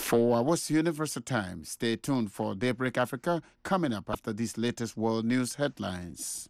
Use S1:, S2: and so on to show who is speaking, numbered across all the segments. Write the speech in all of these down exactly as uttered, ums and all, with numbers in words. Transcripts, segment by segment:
S1: For what's Universal Time, stay tuned for Daybreak Africa coming up after these latest world news headlines.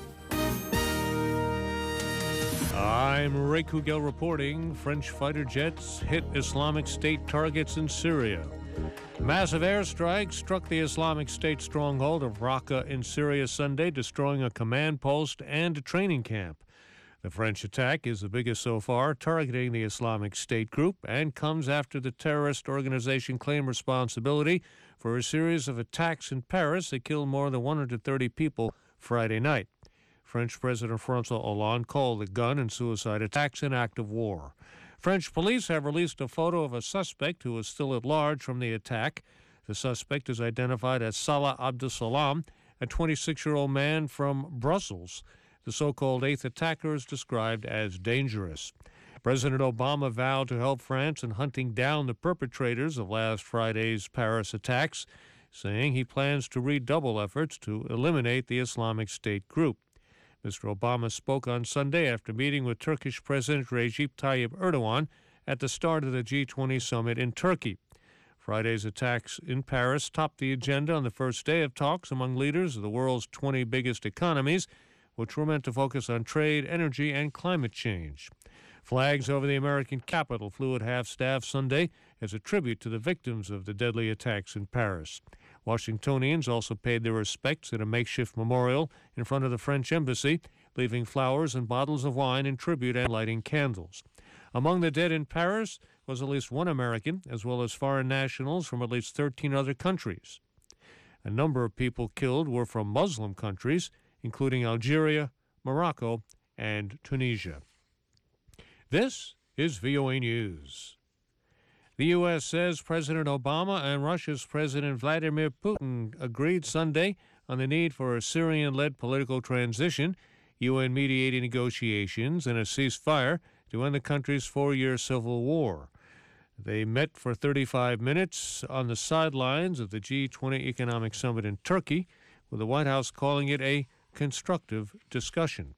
S2: I'm Ray Kugel reporting. French fighter jets hit Islamic State targets in Syria. Massive airstrikes struck the Islamic State stronghold of Raqqa in Syria Sunday, destroying a command post and a training camp. The French attack is the biggest so far, targeting the Islamic State group, and comes after the terrorist organization claimed responsibility for a series of attacks in Paris that killed more than one hundred thirty people Friday night. French President François Hollande called the gun and suicide attacks an act of war. French police have released a photo of a suspect who is still at large from the attack. The suspect is identified as Salah Abdeslam, a twenty-six-year-old man from Brussels. The so-called eighth attacker is described as dangerous. President Obama vowed to help France in hunting down the perpetrators of last Friday's Paris attacks, saying he plans to redouble efforts to eliminate the Islamic State group. Mister Obama spoke on Sunday after meeting with Turkish President Recep Tayyip Erdogan at the start of the G twenty summit in Turkey. Friday's attacks in Paris topped the agenda on the first day of talks among leaders of the world's twenty biggest economies, which were meant to focus on trade, energy, and climate change. Flags over the American capital flew at half-staff Sunday as a tribute to the victims of the deadly attacks in Paris. Washingtonians also paid their respects at a makeshift memorial in front of the French embassy, leaving flowers and bottles of wine in tribute and lighting candles. Among the dead in Paris was at least one American, as well as foreign nationals from at least thirteen other countries. A number of people killed were from Muslim countries, including Algeria, Morocco, and Tunisia. This is V O A News. The U S says President Obama and Russia's President Vladimir Putin agreed Sunday on the need for a Syrian-led political transition, U N mediated negotiations, and a ceasefire to end the country's four-year civil war. They met for thirty-five minutes on the sidelines of the G twenty Economic Summit in Turkey, with the White House calling it a constructive discussion.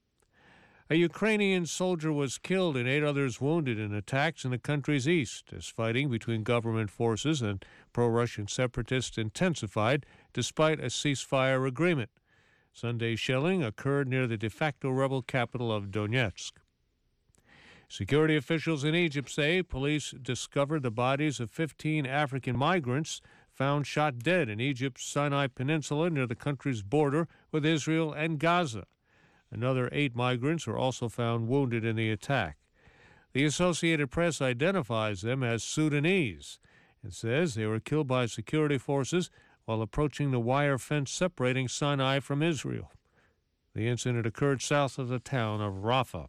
S2: A Ukrainian soldier was killed and eight others wounded in attacks in the country's east as fighting between government forces and pro-Russian separatists intensified despite a ceasefire agreement. Sunday's shelling occurred near the de facto rebel capital of Donetsk. Security officials in Egypt say police discovered the bodies of fifteen African migrants found shot dead in Egypt's Sinai Peninsula near the country's border with Israel and Gaza. Another eight migrants were also found wounded in the attack. The Associated Press identifies them as Sudanese and says they were killed by security forces while approaching the wire fence separating Sinai from Israel. The incident occurred south of the town of Rafah.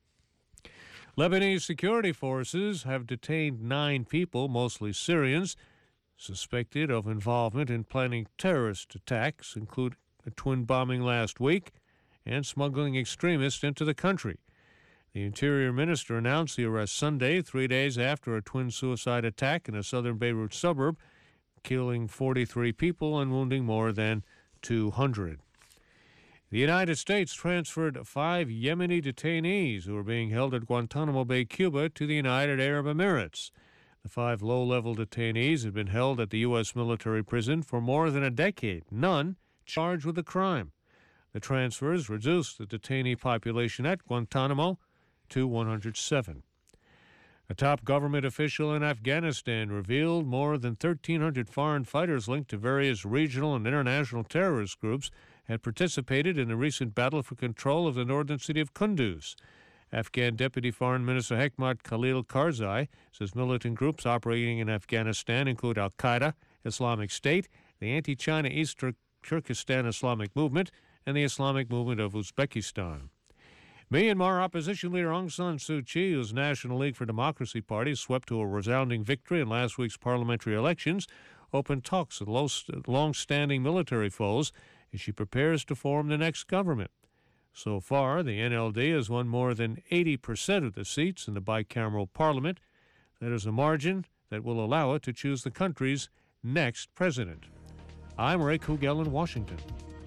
S2: Lebanese security forces have detained nine people, mostly Syrians, suspected of involvement in planning terrorist attacks, including a twin bombing last week and smuggling extremists into the country. The Interior Minister announced the arrest Sunday, three days after a twin suicide attack in a southern Beirut suburb, killing forty-three people and wounding more than two hundred. The United States transferred five Yemeni detainees who were being held at Guantanamo Bay, Cuba, to the United Arab Emirates. The five low-level detainees had been held at the U S military prison for more than a decade, none charged with a crime. The transfers reduced the detainee population at Guantanamo to one hundred seven. A top government official in Afghanistan revealed more than thirteen hundred foreign fighters linked to various regional and international terrorist groups had participated in the recent battle for control of the northern city of Kunduz. Afghan Deputy Foreign Minister Hekmat Khalil Karzai says militant groups operating in Afghanistan include Al-Qaeda, Islamic State, the anti-China East Turkestan Islamic Movement, and the Islamic Movement of Uzbekistan. Myanmar opposition leader Aung San Suu Kyi, whose National League for Democracy party swept to a resounding victory in last week's parliamentary elections, opened talks with long-standing military foes as she prepares to form the next government. So far, the N L D has won more than eighty percent of the seats in the bicameral parliament. That is a margin that will allow it to choose the country's next president. I'm Ray Kugel in Washington.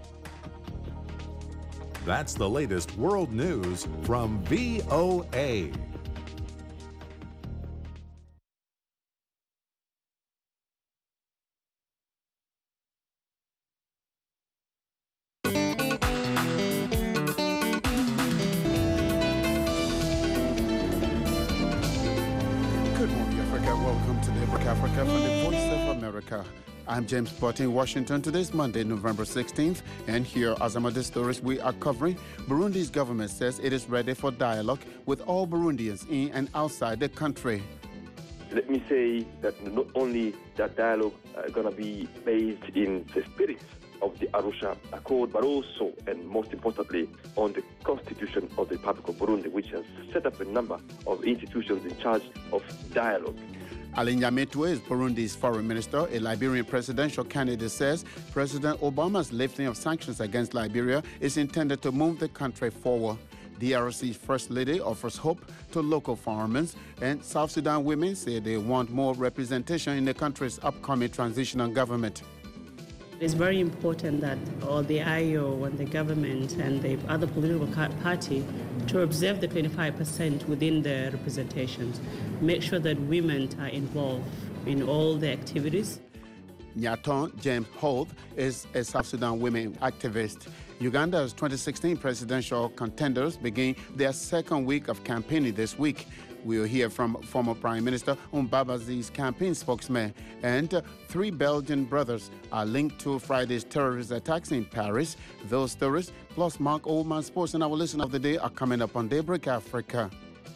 S3: That's the latest world news from V O A.
S1: Daybreak Africa from the Voice of America. I'm James Button in Washington. Today's Monday, November sixteenth, and here are some of the stories we are covering. Burundi's government says it is ready for dialogue with all Burundians in and outside the country.
S4: Let me say that not only that dialogue is going to be based in the spirit of the Arusha Accord, but also, and most importantly, on the Constitution of the Republic of Burundi, which has set up a number of institutions in charge of dialogue.
S1: Alain Nyamitwe is Burundi's foreign minister. A Liberian presidential candidate says President Obama's lifting of sanctions against Liberia is intended to move the country forward. D R C's first lady offers hope to local farmers, and South Sudan women say they want more representation in the country's upcoming transitional government.
S5: It's very important that all the I O and the government and the other political party to observe the twenty-five percent within the representations, make sure that women are involved in all the activities.
S1: Nyaton James Holt is a South Sudan women activist. Uganda's twenty sixteen presidential contenders begin their second week of campaigning this week. We'll hear from former Prime Minister Mbabazi's campaign spokesman. And uh, three Belgian brothers are linked to Friday's terrorist attacks in Paris. Those stories, plus Mark Oldman Sports and our Listen of the Day are coming up on Daybreak Africa.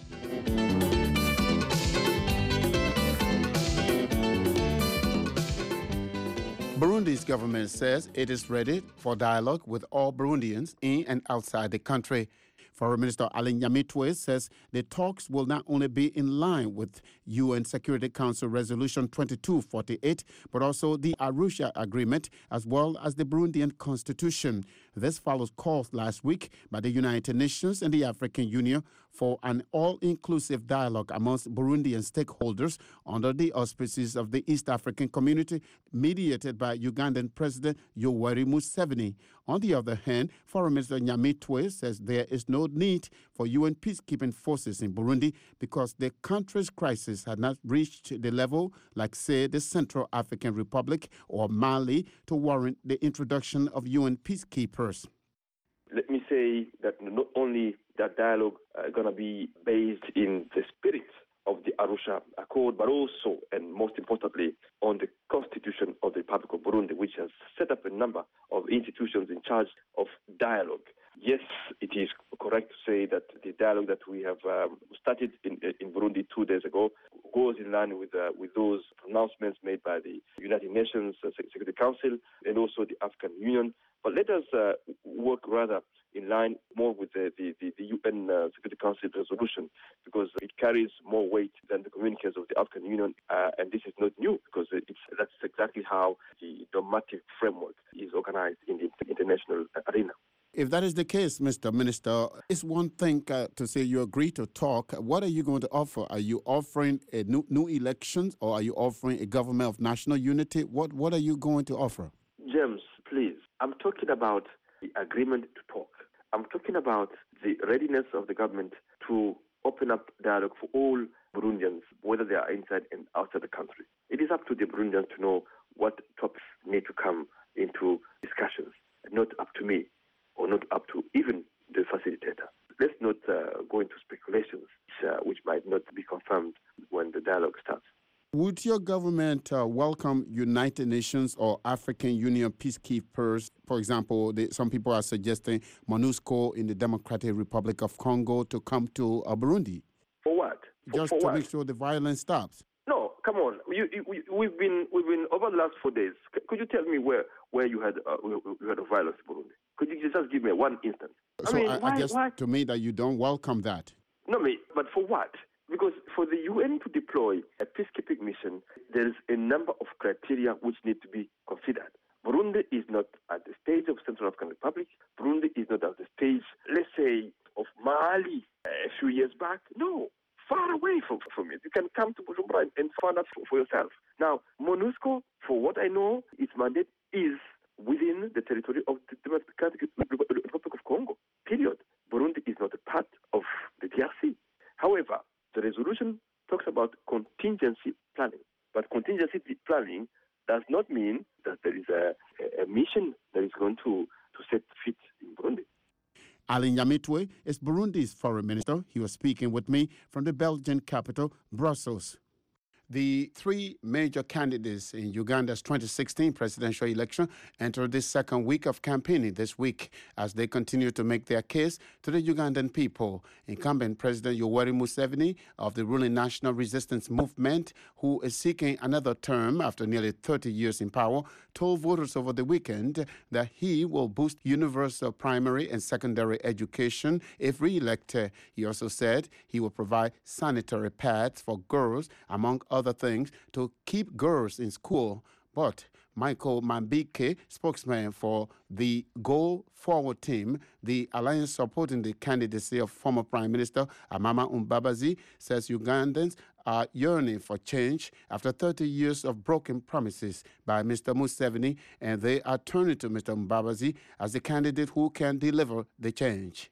S1: Burundi's government says it is ready for dialogue with all Burundians in and outside the country. Foreign Minister Alain Nyamitwe says the talks will not only be in line with U N Security Council Resolution twenty-two forty-eight, but also the Arusha Agreement, as well as the Burundian Constitution. This follows calls last week by the United Nations and the African Union for an all-inclusive dialogue amongst Burundian stakeholders under the auspices of the East African Community, mediated by Ugandan President Yoweri Museveni. On the other hand, Foreign Minister Nyamitwe says there is no need for U N peacekeeping forces in Burundi because the country's crisis had not reached the level, like, say, the Central African Republic or Mali, to warrant the introduction of U N peacekeepers.
S4: Let me say that not only that dialogue is uh, going to be based in the spirit of the Arusha Accord, but also, and most importantly, on the Constitution of the Republic of Burundi, which has set up a number of institutions in charge of dialogue. Yes, it is correct to say that the dialogue that we have um, started in, in Burundi two days ago goes in line with uh, with those pronouncements made by the United Nations uh, Security Council and also the African Union. But let us uh, work rather in line more with the, the, the, the U N uh, Security Council resolution, because it carries more weight than the communiques of the African Union, uh, and this is not new, because it's, that's exactly how the normative framework is organized in the international arena.
S1: If that is the case, Mister Minister, it's one thing uh, to say you agree to talk. What are you going to offer? Are you offering a new, new elections, or are you offering a government of national unity? What What are you going to offer?
S4: James, please, I'm talking about the agreement to talk. I'm talking about the readiness of the government to open up dialogue for all Burundians, whether they are inside and outside the country. It is up to the Burundians to know what topics need to come into discussions, not up to me, or not up to even the facilitator. Let's not uh, go into speculations uh, which might not be confirmed when the dialogue starts.
S1: Would your government uh, welcome United Nations or African Union peacekeepers? For example, the, some people are suggesting MONUSCO in the Democratic Republic of Congo to come to uh, Burundi.
S4: For what? For,
S1: Just
S4: for
S1: to
S4: what?
S1: make sure the violence stops.
S4: No, come on. You, you, we've been we've been over the last four days. Could you tell me where where you had uh, you had a violence in Burundi? Could you just give me one instance?
S1: So
S4: I mean,
S1: I,
S4: why,
S1: I guess
S4: why?
S1: to me that you don't welcome that.
S4: No, me. But for what? Because for the U N to deploy a peacekeeping mission, there is a number of criteria which need to be considered. Burundi is not at the stage of Central African Republic. Burundi is not at the stage, let's say, of Mali a few years back. No, far away from, from it. You can come to Bujumbura and find out for, for yourself. Now, MONUSCO, for what I know, its mandate is within the territory of the Democratic Republic of Congo, period. Burundi is not a part of the D R C. However, the resolution talks about contingency planning. But contingency planning does not mean that there is a, a mission that is going to, to set feet in Burundi.
S1: Alain Nyamitwe is Burundi's foreign minister. He was speaking with me from the Belgian capital, Brussels. The three major candidates in Uganda's twenty sixteen presidential election entered the second week of campaigning this week as they continue to make their case to the Ugandan people. Incumbent President Yoweri Museveni of the ruling National Resistance Movement, who is seeking another term after nearly thirty years in power, told voters over the weekend that he will boost universal primary and secondary education if re-elected. He also said he will provide sanitary pads for girls, among other things, to keep girls in school. But Michael Mambike, spokesman for the Go Forward team, the alliance supporting the candidacy of former Prime Minister Amama Mbabazi, says Ugandans are yearning for change after thirty years of broken promises by Mister Museveni, and they are turning to Mister Mbabazi as the candidate who can deliver the change.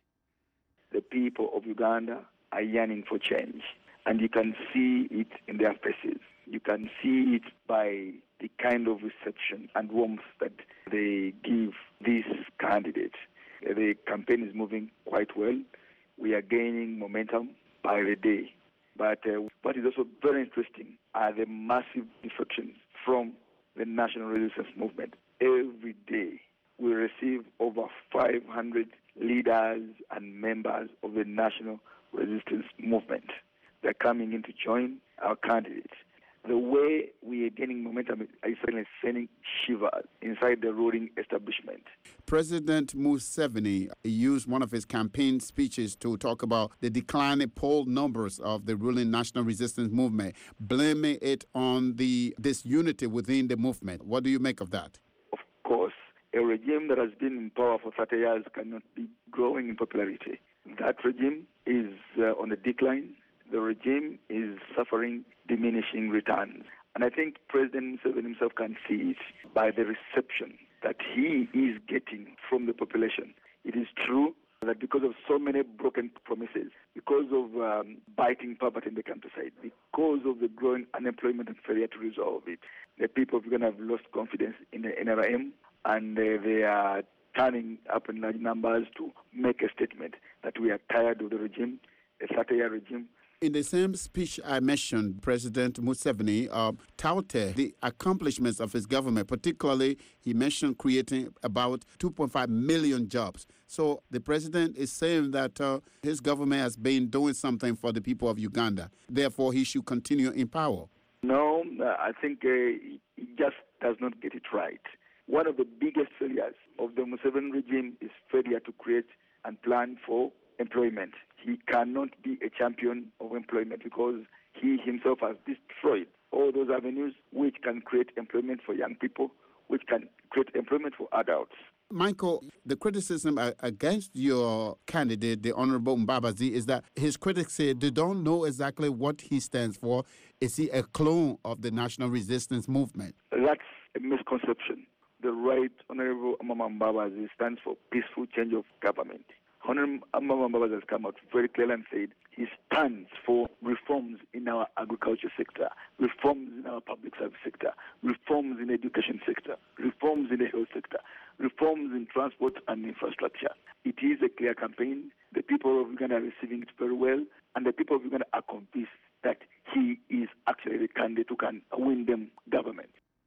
S6: The people of Uganda are yearning for change, and you can see it in their faces. You can see it by the kind of reception and warmth that they give this candidate. The campaign is moving quite well. We are gaining momentum by the day. But uh, what is also very interesting are the massive defections from the National Resistance Movement. Every day we receive over five hundred leaders and members of the National Resistance Movement. They're coming in to join our candidates. The way we are gaining momentum is certainly sending shivers inside the ruling establishment.
S1: President Museveni used one of his campaign speeches to talk about the declining poll numbers of the ruling National Resistance Movement, blaming it on the disunity within the movement. What do you make of that?
S6: Of course, a regime that has been in power for thirty years cannot be growing in popularity. That regime is uh, on a decline. The regime is suffering diminishing returns. And I think President Museveni himself can see it by the reception that he is getting from the population. It is true that because of so many broken promises, because of um, biting poverty in the countryside, because of the growing unemployment and failure to resolve it, the people of Uganda have lost confidence in the N R M, and uh, they are turning up in large numbers to make a statement that we are tired of the regime, a thirty-year regime.
S1: In the same speech I mentioned, President Museveni uh, touted the accomplishments of his government. Particularly, he mentioned creating about two point five million jobs. So the president is saying that uh, his government has been doing something for the people of Uganda. Therefore, he should continue in power.
S6: No, uh, I think uh, he just does not get it right. One of the biggest failures of the Museveni regime is failure to create and plan for employment. He cannot be a champion of employment because he himself has destroyed all those avenues which can create employment for young people, which can create employment for adults.
S1: Michael, the criticism against your candidate, the Honorable Mbabazi, is that his critics say they don't know exactly what he stands for. Is he a clone of the National Resistance Movement?
S6: That's a misconception. The right Honorable Amama Mbabazi stands for peaceful change of government. Honorable Amama Mbabazi has come out very clearly and said he stands for reforms in our agriculture sector, reforms in our public service sector, reforms in the education sector, reforms in the health sector, reforms in transport and infrastructure. It is a clear campaign. The people of Uganda are receiving it very well, and the people of Uganda are convinced that he is actually the candidate who can win them government.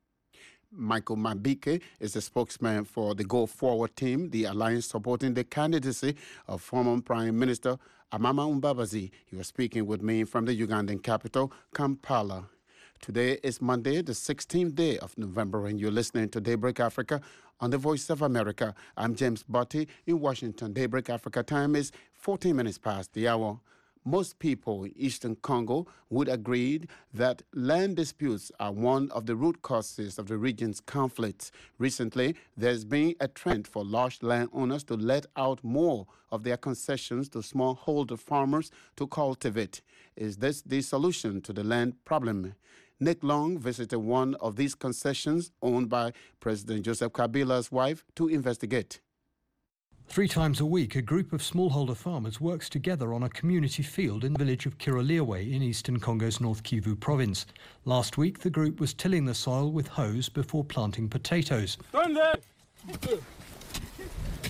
S1: Michael Mambike is the spokesman for the Go Forward team, the alliance supporting the candidacy of former Prime Minister Amama Mbabazi. He was speaking with me from the Ugandan capital, Kampala. Today is Monday, the sixteenth day of November, and you're listening to Daybreak Africa on the Voice of America. I'm James Botti in Washington. Daybreak Africa time is fourteen minutes past the hour. Most people in Eastern Congo would agree that land disputes are one of the root causes of the region's conflicts. Recently, there's been a trend for large landowners to let out more of their concessions to smallholder farmers to cultivate. Is this the solution to the land problem? Nick Long visited one of these concessions owned by President Joseph Kabila's wife to investigate.
S7: Three times a week, a group of smallholder farmers works together on a community field in the village of Kiraliwe in eastern Congo's North Kivu province. Last week, the group was tilling the soil with hoes before planting potatoes.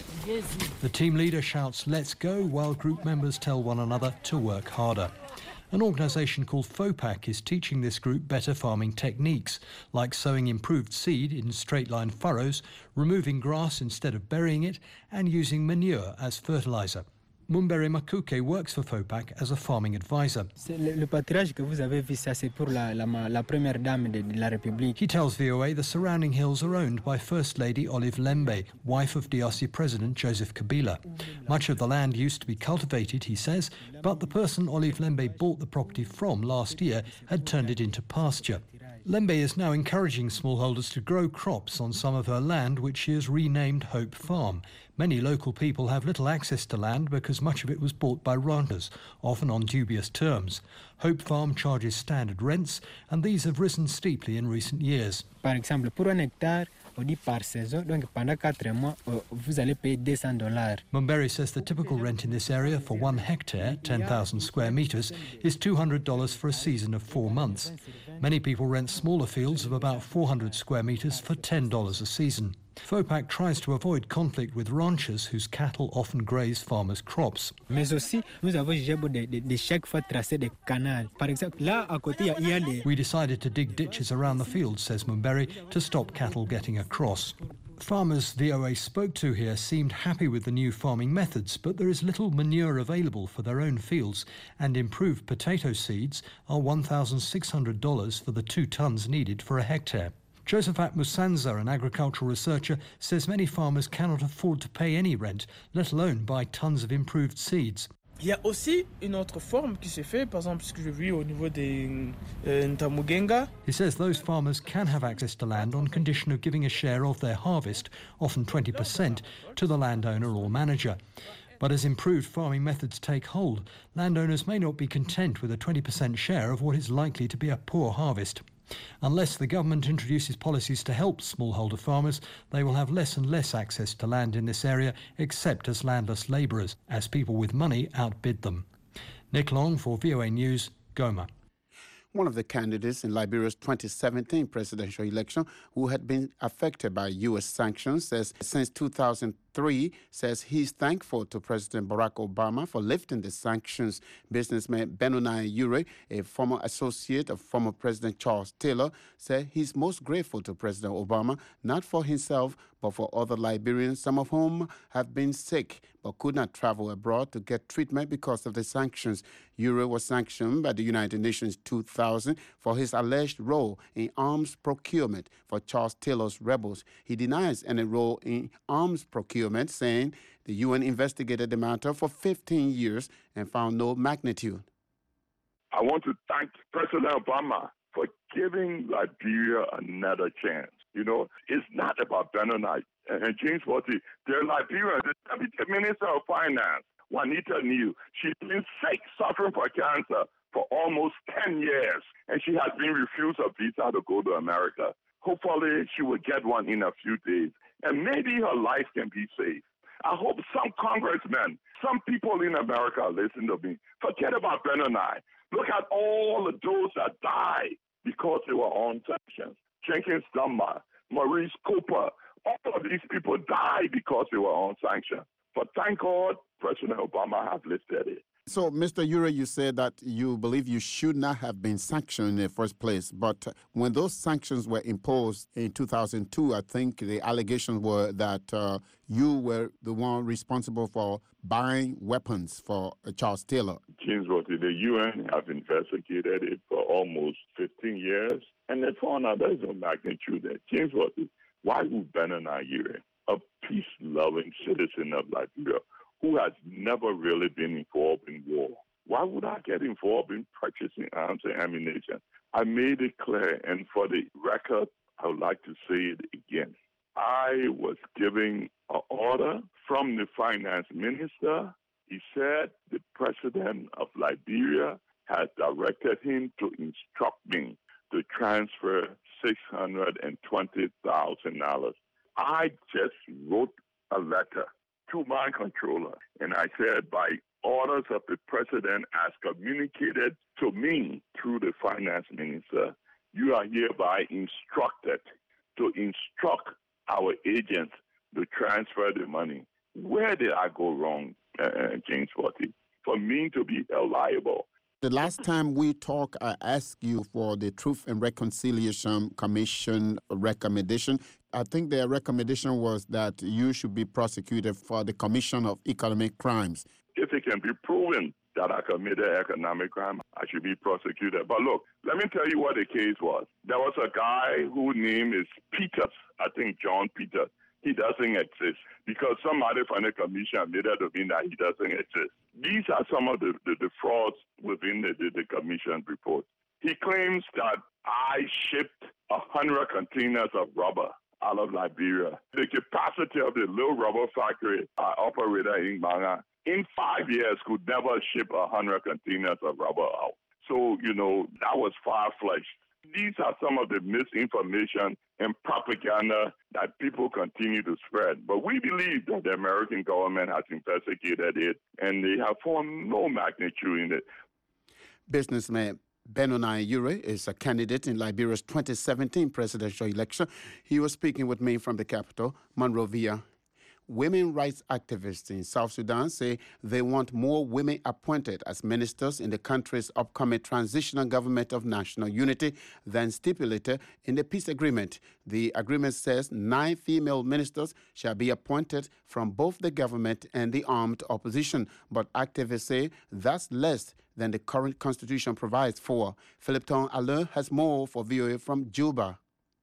S7: The team leader shouts, "Let's go," while group members tell one another to work harder. An organisation called FOPAC is teaching this group better farming techniques, like sowing improved seed in straight-line furrows, removing grass instead of burying it, and using manure as fertiliser. Mumbere Makuke works for FOPAC as a farming advisor. He tells V O A the surrounding hills are owned by First Lady Olive Lembe, wife of D R C President Joseph Kabila. Much of the land used to be cultivated, he says, but the person Olive Lembe bought the property from last year had turned it into pasture. Lembe is now encouraging smallholders to grow crops on some of her land, which she has renamed Hope Farm. Many local people have little access to land because much of it was bought by ranchers, often on dubious terms. Hope Farm charges standard rents, and these have risen steeply in recent years.
S8: Par exemple, pour un hectare, on dit par saison, donc pendant quatre mois, vous allez payer deux cents dollars.
S7: Mumbere says the typical rent in this area for one hectare, ten thousand square metres, is two hundred dollars for a season of four months. Many people rent smaller fields of about four hundred square metres for ten dollars a season. FOPAC tries to avoid conflict with ranchers whose cattle often graze farmers' crops.
S8: Mais aussi, nous avons de, de, de chaque fois tracé des canaux. Par exemple, là, à côté, il y a des...
S7: We decided to dig ditches around the field, says Mumbere, to stop cattle getting across. Farmers V O A spoke to here seemed happy with the new farming methods, but there is little manure available for their own fields, and improved potato seeds are one thousand six hundred dollars for the two tonnes needed for a hectare. Josephat Musanza, an agricultural researcher, says many farmers cannot afford to pay any rent, let alone buy tons of improved seeds.
S9: Il y a aussi une autre forme qui se fait, par exemple, ce que j'ai vu au niveau des euh, Ntamugenga.
S7: He says those farmers can have access to land on condition of giving a share of their harvest, often twenty percent, to the landowner or manager. But as improved farming methods take hold, landowners may not be content with a twenty percent share of what is likely to be a poor harvest. Unless the government introduces policies to help smallholder farmers, they will have less and less access to land in this area, except as landless labourers, as people with money outbid them. Nick Long for V O A News, Goma.
S1: One of the candidates in Liberia's twenty seventeen presidential election who had been affected by U S sanctions says since two thousand three says he's thankful to President Barack Obama for lifting the sanctions. Businessman Benoni Ure, a former associate of former President Charles Taylor, said he's most grateful to President Obama, not for himself, but for other Liberians, some of whom have been sick but could not travel abroad to get treatment because of the sanctions. Ure was sanctioned by the United Nations two thousand for his alleged role in arms procurement for Charles Taylor's rebels. He denies any role in arms procurement, saying the U N investigated the matter for fifteen years and found no magnitude.
S10: I want to thank President Obama for giving Liberia another chance. You know, it's not about Benoni and James Worthy. They're Liberians. The Deputy Minister of Finance, Juanita New, she's been sick, suffering from cancer for almost ten years, and she has been refused a visa to go to America. Hopefully, she will get one in a few days, and maybe her life can be saved. I hope some congressmen, some people in America listen to me. Forget about Benoni. Look at all of those that died because they were on sanctions. Jenkins Dunbar, Maurice Cooper, all of these people died because they were on sanctions. But thank God, President Obama has lifted it.
S1: So, Mister Ure, you said that you believe you should not have been sanctioned in the first place. But when those sanctions were imposed in two thousand two, I think the allegations were that uh, you were the one responsible for buying weapons for uh, Charles Taylor.
S10: James Worthy, the U N have investigated it for almost fifteen years, and they found out there's no magnitude there. James Worthy, why would Benoni Ure, a peace-loving citizen of Liberia, who has never really been involved in war, why would I get involved in purchasing arms and ammunition? I made it clear, and for the record, I would like to say it again. I was giving an order from the finance minister. He said the president of Liberia had directed him to instruct me to transfer six hundred twenty thousand dollars. I just wrote a letter to my controller, and I said, by orders of the president as communicated to me through the finance minister, you are hereby instructed to instruct our agents to transfer the money. Where did I go wrong, uh, James Worthy? For me to be held liable
S1: The last time we talked, I asked you for the Truth and Reconciliation Commission recommendation. I think their recommendation was that you should be prosecuted for the commission of economic crimes.
S10: If it can be proven that I committed economic crime, I should be prosecuted. But look, let me tell you what the case was. There was a guy whose name is Peters, I think John Peters. He doesn't exist because somebody from the commission made it to mean that he doesn't exist. These are some of the, the, the frauds within the, the, the commission report. He claims that I shipped one hundred containers of rubber out of Liberia. The capacity of the little rubber factory I operated in Banga in five years could never ship one hundred containers of rubber out. So, you know, that was far-fetched. These are some of the misinformation and propaganda that people continue to spread. But we believe that the American government has investigated it, and they have found no magnitude in it.
S1: Businessman Benoni Ure is a candidate in Liberia's twenty seventeen presidential election. He was speaking with me from the capital, Monrovia. Women rights activists in South Sudan say they want more women appointed as ministers in the country's upcoming transitional government of national unity than stipulated in the peace agreement. The agreement says nine female ministers shall be appointed from both the government and the armed opposition, but activists say that's less than the current constitution provides for. Philipton Alain has more for V O A from Juba.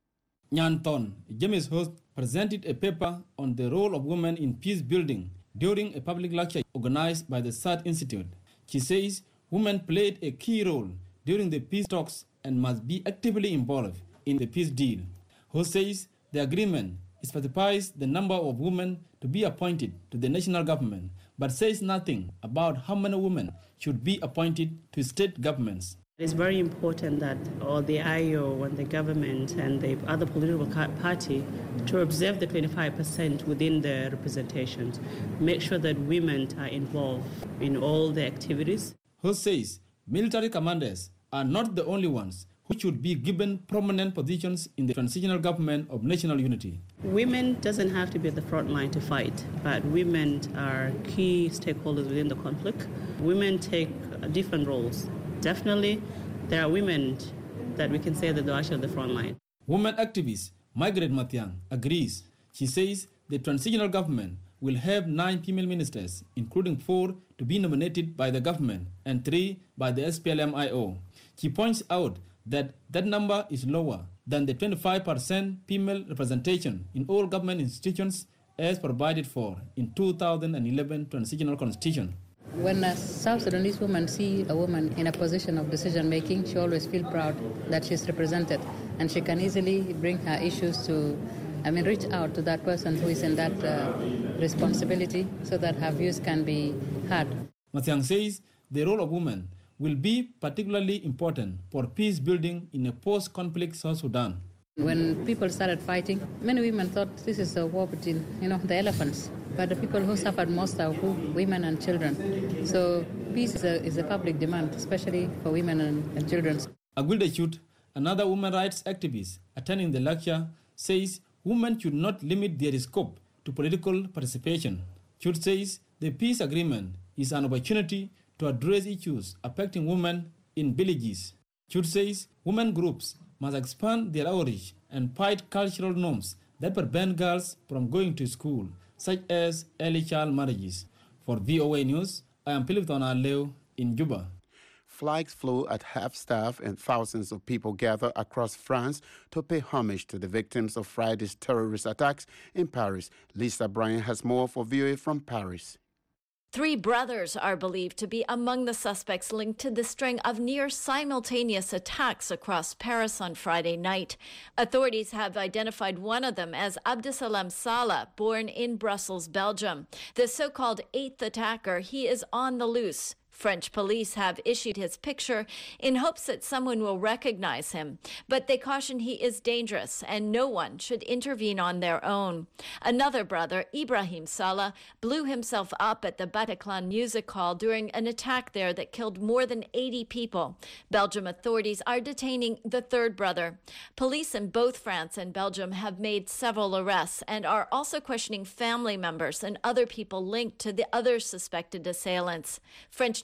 S11: Nyanton, James Host, presented a paper on the role of women in peace building during a public lecture organized by the S A D Institute. She says women played a key role during the peace talks and must be actively involved in the peace deal. Host says the agreement specifies the number of women to be appointed to the national government, but says nothing about how many women should be appointed to state governments.
S5: It's very important that all the I O and the government and the other political party to observe the twenty-five percent within the representations, make sure that women are involved in all the activities.
S11: Host says military commanders are not the only ones who should be given prominent positions in the transitional government of national unity.
S5: Women doesn't have to be at the front line to fight, but women are key stakeholders within the conflict. Women take different roles. Definitely, there are women that we can say that they're actually at the front line.
S11: Women activist Margaret Mathiang agrees. She says the transitional government will have nine female ministers, including four to be nominated by the government and three by the S P L M I O. She points out that that number is lower than the twenty-five percent female representation in all government institutions as provided for in two thousand eleven transitional constitution.
S12: When a South Sudanese woman sees a woman in a position of decision-making, she always feels proud that she's represented, and she can easily bring her issues to, I mean, reach out to that person who is in that uh, responsibility so that her views can be heard.
S11: Mathiang says the role of women will be particularly important for peace building in a post-conflict South Sudan.
S12: When people started fighting, many women thought this is a war between, you know, the elephants. But the people who suffered most are who, women and children. So peace is a, is a public demand, especially for women and, and children.
S11: Agwilda Chut, another women rights activist attending the lecture, says women should not limit their scope to political participation. Chut says the peace agreement is an opportunity to address issues affecting women in villages. Chut says women groups must expand their outreach and fight cultural norms that prevent girls from going to school, such as early child marriages. For V O A News, I am Philip Tonaleo in Juba.
S1: Flags flew at half-staff and thousands of people gathered across France to pay homage to the victims of Friday's terrorist attacks in Paris. Lisa Bryan has more for V O A from Paris.
S13: Three brothers are believed to be among the suspects linked to the string of near-simultaneous attacks across Paris on Friday night. Authorities have identified one of them as Abdesalam Salah, born in Brussels, Belgium. The so-called eighth attacker, he is on the loose. French police have issued his picture in hopes that someone will recognize him, but they caution he is dangerous and no one should intervene on their own. Another brother, Ibrahim Salah, blew himself up at the Bataclan Music Hall during an attack there that killed more than eighty people. Belgium authorities are detaining the third brother. Police in both France and Belgium have made several arrests and are also questioning family members and other people linked to the other suspected assailants. French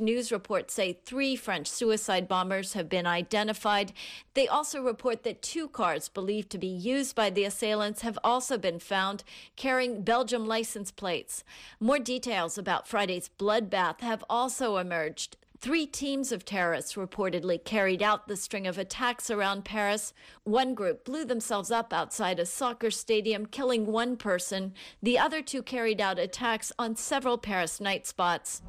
S13: news reports say three French suicide bombers have been identified. They also report that two cars believed to be used by the assailants have also been found carrying Belgium license plates. More details about Friday's bloodbath have also emerged. Three teams of terrorists reportedly carried out the string of attacks around Paris. One group blew themselves up outside a soccer stadium, killing one person. The other two carried out attacks on several Paris night spots.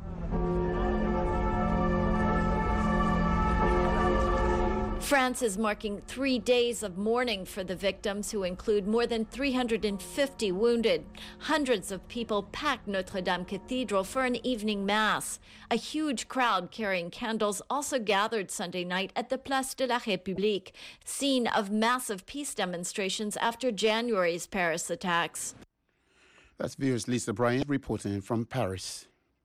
S13: France is marking three days of mourning for the victims, who include more than three hundred fifty wounded. Hundreds of people packed Notre Dame Cathedral for an evening mass. A huge crowd carrying candles also gathered Sunday night at the Place de la République, scene of massive peace demonstrations after January's Paris attacks.
S1: That's V O's Lisa Bryant reporting from Paris.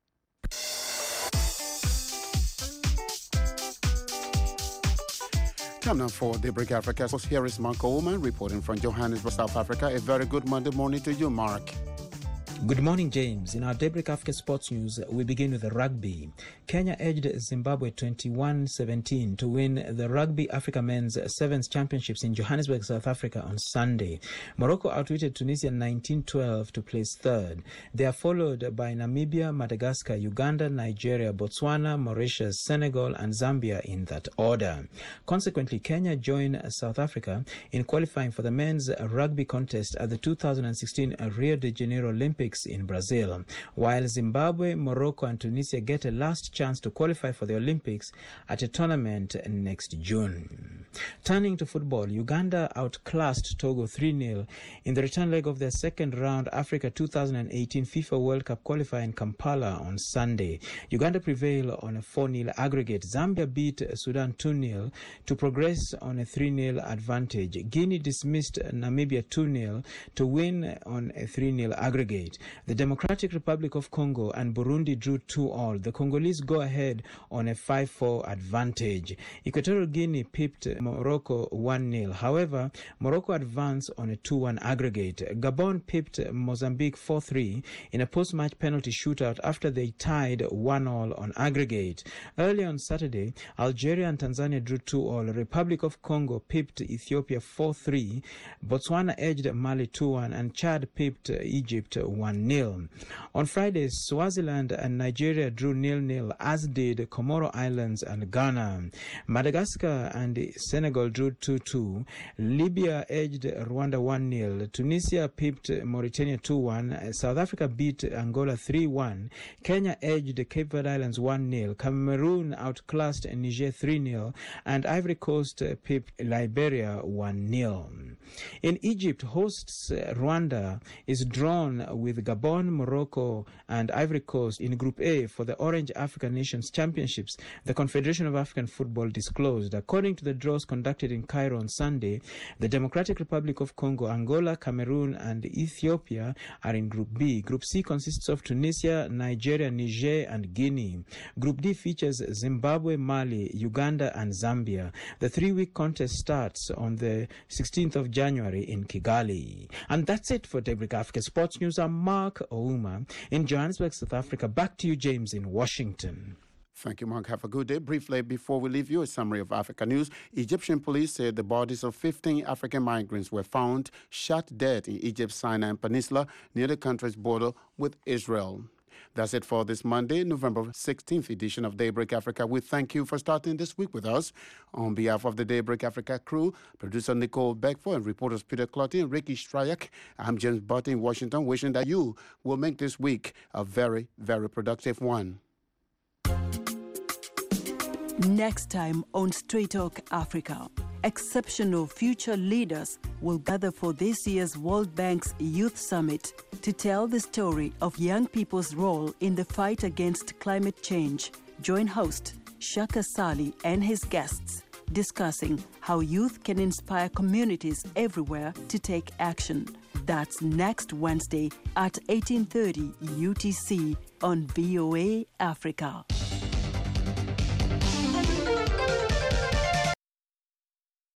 S1: Time now for Daybreak Africa. Here is Mark Oman reporting from Johannesburg, South Africa. A very good Monday morning to you, Mark.
S14: Good morning, James. In our Daybreak Africa Sports News, we begin with the rugby. Kenya edged Zimbabwe twenty-one seventeen to win the Rugby Africa Men's Sevens Championships in Johannesburg, South Africa on Sunday. Morocco outwitted Tunisia nineteen twelve to place third. They are followed by Namibia, Madagascar, Uganda, Nigeria, Botswana, Mauritius, Senegal and Zambia in that order. Consequently, Kenya joined South Africa in qualifying for the men's rugby contest at the two thousand sixteen Rio de Janeiro Olympics in Brazil, while Zimbabwe, Morocco and Tunisia get a last chance to qualify for the Olympics at a tournament next June. Turning to football, Uganda outclassed Togo three nil in the return leg of their second round Africa two thousand eighteen FIFA World Cup qualifier in Kampala on Sunday. Uganda prevailed on a four nil aggregate. Zambia beat Sudan two nil to progress on a three nil advantage. Guinea dismissed Namibia two nil to win on a three nil aggregate. The Democratic Republic of Congo and Burundi drew two all. The Congolese go ahead on a five four advantage. Equatorial Guinea pipped Morocco one nil. However, Morocco advanced on a two one aggregate. Gabon pipped Mozambique four three in a post-match penalty shootout after they tied one all on aggregate. Early on Saturday, Algeria and Tanzania drew two all. Republic of Congo pipped Ethiopia four three. Botswana edged Mali two one and Chad pipped Egypt one nil. On Friday, Swaziland and Nigeria drew nil nil, as did Comoro Islands and Ghana. Madagascar and Senegal drew two two. Libya edged Rwanda one nil. Tunisia pipped Mauritania two one. South Africa beat Angola three one. Kenya edged Cape Verde Islands one nil. Cameroon outclassed Niger three nil. And Ivory Coast pipped Liberia one nil. In Egypt, hosts Rwanda is drawn with Gabon, Morocco and Ivory Coast in Group A for the Orange African Nations Championships, the Confederation of African Football disclosed. According to the draws conducted in Cairo on Sunday, the Democratic Republic of Congo, Angola, Cameroon and Ethiopia are in Group B. Group C consists of Tunisia, Nigeria, Niger and Guinea. Group D features Zimbabwe, Mali, Uganda and Zambia. The three-week contest starts on the sixteenth of January in Kigali. And that's it for Daybreak Africa Sports News. I'm Mark Ouma in Johannesburg, South Africa. Back to you, James, in Washington.
S1: Thank you, Mark. Have a good day. Briefly, before we leave you, a summary of Africa news. Egyptian police said the bodies of fifteen African migrants were found shot dead in Egypt's Sinai Peninsula near the country's border with Israel. That's it for this Monday, November sixteenth edition of Daybreak Africa. We thank you for starting this week with us. On behalf of the Daybreak Africa crew, producer Nicole Beckford and reporters Peter Clotty and Ricky Stryak, I'm James Butt in Washington, wishing that you will make this week a very, very productive one.
S15: Next time on Straight Talk Africa, exceptional future leaders will gather for this year's World Bank's Youth Summit to tell the story of young people's role in the fight against climate change. Join host Shaka Sali and his guests discussing how youth can inspire communities everywhere to take action. That's next Wednesday at eighteen thirty U T C on V O A Africa.